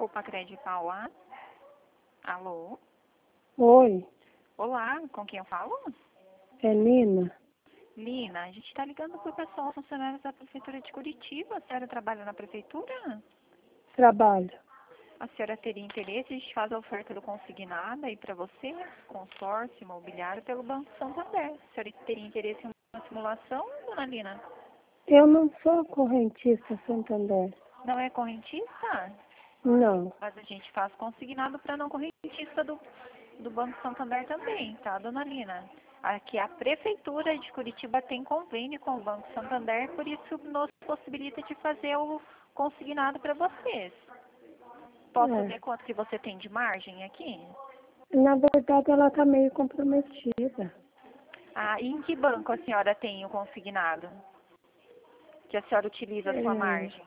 Pacred Paula. Alô? Oi, Olá, com quem eu falo? é Nina. Lina, a gente está ligando para o pessoal funcionários da Prefeitura de Curitiba. A senhora trabalha na Prefeitura? Trabalho. A senhora teria interesse? A gente faz a oferta do consignado aí para você, consórcio imobiliário, pelo Banco Santander. A senhora teria interesse em uma simulação, dona Lina? Eu não sou correntista Santander. Não é correntista? Não. Mas a gente faz consignado para não correntista do Banco Santander também, tá, dona Lina? Aqui a Prefeitura de Curitiba tem convênio com o Banco Santander, por isso nos possibilita de fazer o consignado para vocês. Posso ver quanto que você tem de margem aqui? Na verdade, ela está meio comprometida. Ah, e em que banco a senhora tem o consignado? Que a senhora utiliza a sua margem?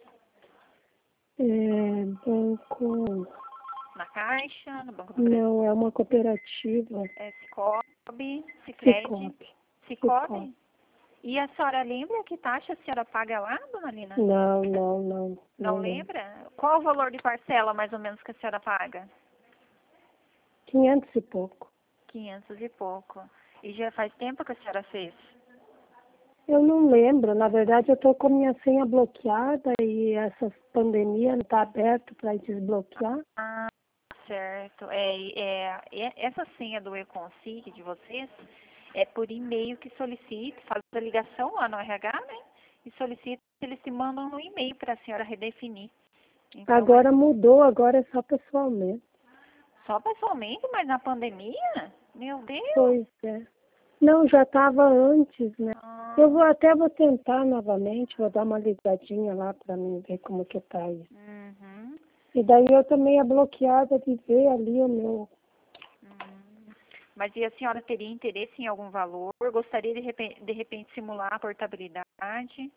Banco... Na Caixa, no Banco do Brasil? Não, é uma cooperativa. É Cicobi, Sicredi? Cicobi. Cicobi? E a senhora lembra que taxa a senhora paga lá, dona Lina? Não. Não lembra? Qual o valor de parcela, mais ou menos, que a senhora paga? 500 e pouco. 500 e pouco. E já faz tempo que a senhora fez? Eu não lembro. Na verdade, eu estou com minha senha bloqueada e essa pandemia não está aberta para desbloquear. Ah, certo. Essa senha do e-consig de vocês é por e-mail que solicita, faz a ligação lá no RH, né? E solicita, eles te mandam um e-mail para a senhora redefinir. Então, Agora mudou, agora é só pessoalmente. só pessoalmente, mas na pandemia? Meu Deus! Pois é. Não, já estava antes, né? Eu vou tentar novamente, vou dar uma ligadinha lá para mim ver como que tá isso. Uhum. E daí eu também é bloqueada de ver ali o meu... Mas e a senhora teria interesse em algum valor? Gostaria de repente simular a portabilidade?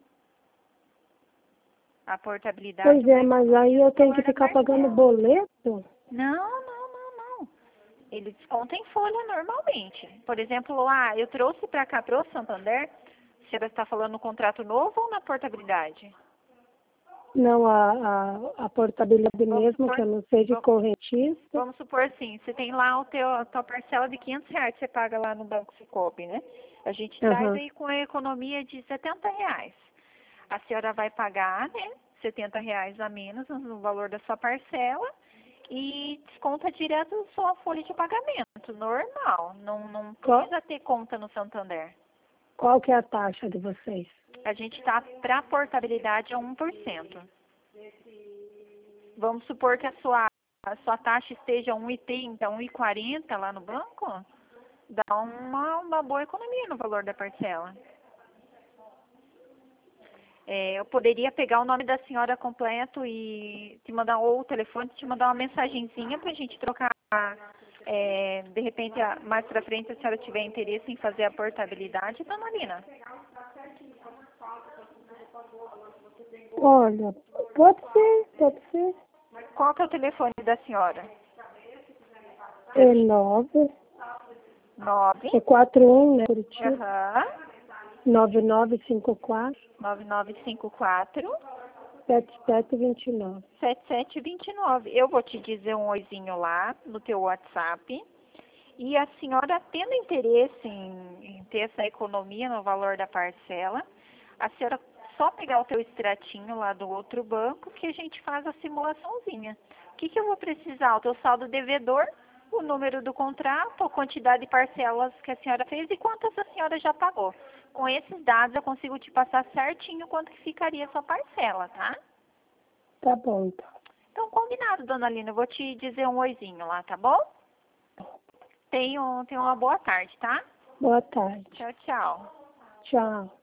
A portabilidade Pois é, mas aí eu tenho que ficar pagando boleto? Não. Ele desconta em folha normalmente. Por exemplo, eu trouxe para cá, para o Santander, a senhora está falando no contrato novo ou na portabilidade? Não, a portabilidade mesmo, que eu não sei de correntista. Vamos supor assim, você tem lá a tua parcela de R$ 500 que você paga lá no Banco Cicobi, né? A gente traz aí com a economia de R$ 70. A senhora vai pagar, né, R$ 70 a menos no valor da sua parcela e desconta direto da sua folha de pagamento, normal. Não precisa ter conta no Santander. Qual que é a taxa de vocês? A gente está para portabilidade a 1%. Vamos supor que a sua taxa esteja 1,30, 1,40 lá no banco, dá uma boa economia no valor da parcela. Eu poderia pegar o nome da senhora completo e te mandar, ou o telefone, te mandar uma mensagenzinha para a gente trocar. De repente, mais para frente, se a senhora tiver interesse em fazer a portabilidade, dona Lina. Olha, pode ser. Qual que é o telefone da senhora? É 9. 9. É 41, né, Curitiba? Aham. 9954 9954 7729. 7729. Eu vou te dizer um oizinho lá no teu WhatsApp. E a senhora tendo interesse em ter essa economia no valor da parcela, a senhora só pegar o teu extratinho lá do outro banco que a gente faz a simulaçãozinha. O que eu vou precisar? O teu saldo devedor, o número do contrato, a quantidade de parcelas que a senhora fez e quantas a senhora já pagou. Com esses dados eu consigo te passar certinho quanto que ficaria a sua parcela, tá? Tá bom, então. Então, combinado, dona Lina. Eu vou te dizer um oizinho lá, tá bom? Tenha uma boa tarde, tá? Boa tarde. Tchau, tchau. Tchau.